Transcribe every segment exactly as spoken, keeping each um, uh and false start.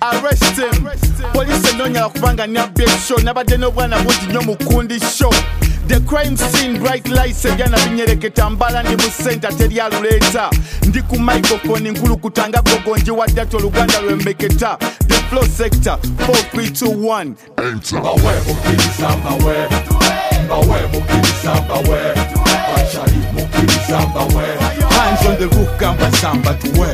arrest him. Police enonya kubanga nabye show nabadde n'obwana bungi nnyo mukundi show. The crime scene, bright lights, ejana binyereketa mbala ndi mu center teri aluleta. Ndi ku microphone nkulu kutanga gogonje wadde to Luganda lwembeketa. The flow sector, four three two one. Enter. Bawe mukiriza bawe. Bawe mukiriza bawe. Bachari mukiriza bawe. Hands on the roof, gamba samba tuwe.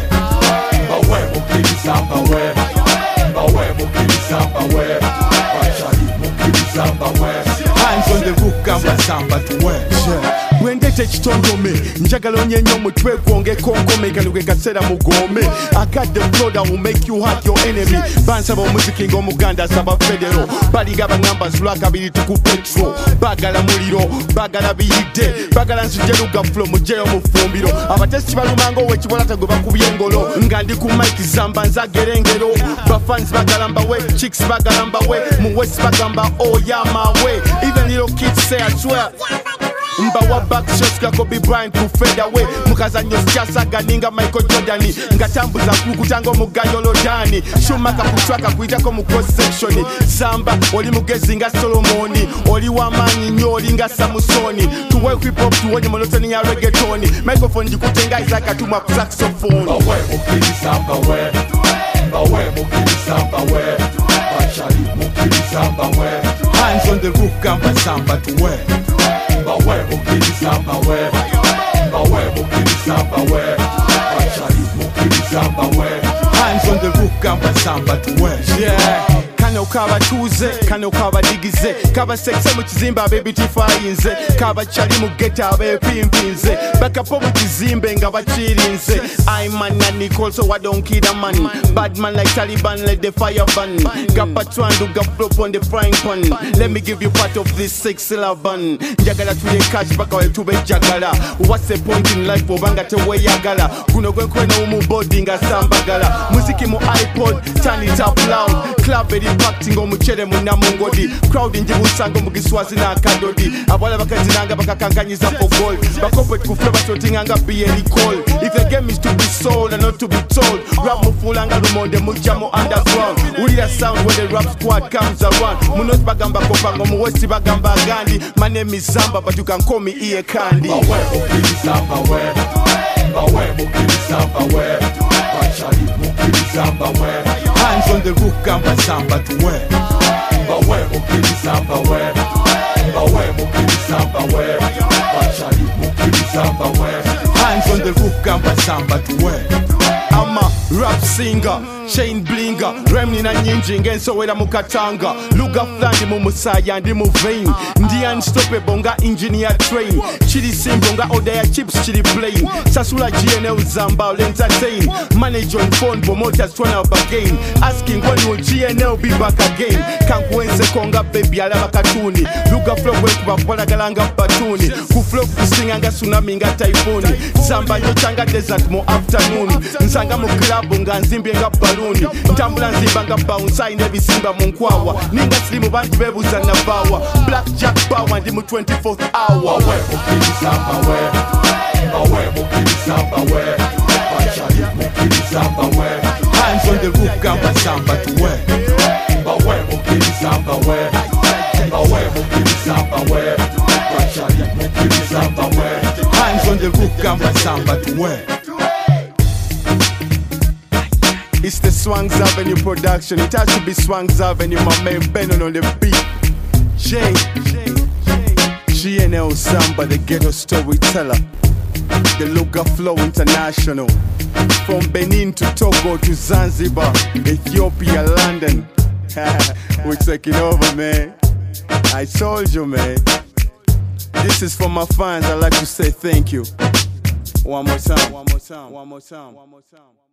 Bawe mukiriza bawe. Bawe mukiriza bawe. Bachari mukiriza bawe. Hands on the roof, gamba samba tuwe. Wendete chitondome njagala onyenyo mutwe gwonge konkome kaluge kasera mugome. I got the flow that will make you hurt your enemy. Bansaba omuziki ng'omuganda saba federo. Baliga bangamba sulaka biri tuku petro. Bagala muliro, bagala biyidde. Bagala nsuje luga flow mujeyo mufumbiro. Abatesi balumango wekibolata gwe bakubye engolo. Nga ndi ku mic zamba nzagera engero. Bafans bagala mbawe, chicks bagala mbawe. Mu west bagamba oh yeah my way. Even little kids say I swear. Mbawa back shots ka Kobe Bryant ku fade away. Mukazanyo sichasaga ninga Michael Jordan. Ngatambuza kukutanga omugayo lodani. Shumaka kutwaka kuitako mu cross section. Samba oli mugezi nga Solomoni. Oli wamanyi nyo oli nga Samusoni. Tuwe hip hop tuwenye monotoni ya reggaetoni. Microphone jikutenga izaka tuma ku saxophone. Bawe mukiriza bawe. Bawe mukiriza bawe. Bachari mukiriza bawe. Hands on the roof gamba samba tuwe. Bawe mukiriza bawe. Bawe mukiriza bawe. Bachari mukiriza bawe. Hands on the roof gamba samba tuwe. Yeah. Kano kaba tuze, kano kaba digize. Kaba sexe mu kizimba baby tifayinze. Kaba chali mu geta abe pimpinze. Bakapo mu kizimbe nga bachirinze. I man na Nicole so I don't kid a man. Bad man like Taliban let the fire burn. Gapa twandu ga flop on the frying pan. Let me give you part of this six syllable. Njagala tuye cash baka we tube jagala. What's the point in life obanga te we yagala. Kuno gwe kwena umu body nga sambagala. Muziki mu iPod turn it up loud. Club eri acting omuchere munamungodi. Crowd njibusanga mu Giswazi na Kadodi. Abala bakazinanga bakakankanyiza for gold. Bakope kufle batotinganga be a call. If the game is to be sold and not to be told. Rap mufulanga lumonde mujamo underground. Ulira sound when the rap squad comes around. Munos bagamba kopango mu west bagamba gandi. My name is Zamba but you can call me Iye Kandi. Bawe mukiriza bawe. Bawe mukiriza bawe. Bachari mukiriza bawe. Hands on the roof gamba samba tuwe. Bawe mukiriza bawe. Bawe mukiriza bawe. Bachari mukiriza bawe. Hands on the roof gamba samba tuwe. I'm a rap singer, chain blinger. Remni na nyinji ngensowera mukatanga. Luga flandi mu musaya ndi mu vein. Ndi unstoppable nga engineer train. Chili simple nga order ya chips chili plain. Sasula G N L Zamba entertain. Manage on phone promoters turn up again. Asking when will G N L be back again. Kankwense konga baby alaba katuni. Luga flow we kubakola galanga batuni. Ku flow kusinga nga tsunami nga typhoon. Zamba yochanga desert mo afternoon. Nsanga mu club nga nzimbye nga balloon. Ntambula nzimba nga bounce ine bisimba mu nkwawa. Ninga slimu bantu bebuza na bawa. Black Jack Power ndi mu twenty-fourth hour. Bawe mukiriza bawe. Bawe mukiriza bawe. Bachari mukiriza bawe. Hands on the roof gamba samba tuwe. Bawe mukiriza bawe. Bawe mukiriza bawe. Bachari mukiriza bawe. Hands on the roof gamba samba tuwe. It's the Swangs Avenue production. It has to be Swangs Avenue, my man Benon on the beat. J, G N L Samba, the ghetto storyteller. The Luga Flow International. From Benin to Togo to Zanzibar, Ethiopia, London. We're taking over, man. I told you, man. This is for my fans. I'd like to say thank you. One more time, one more time, one more time, one more time.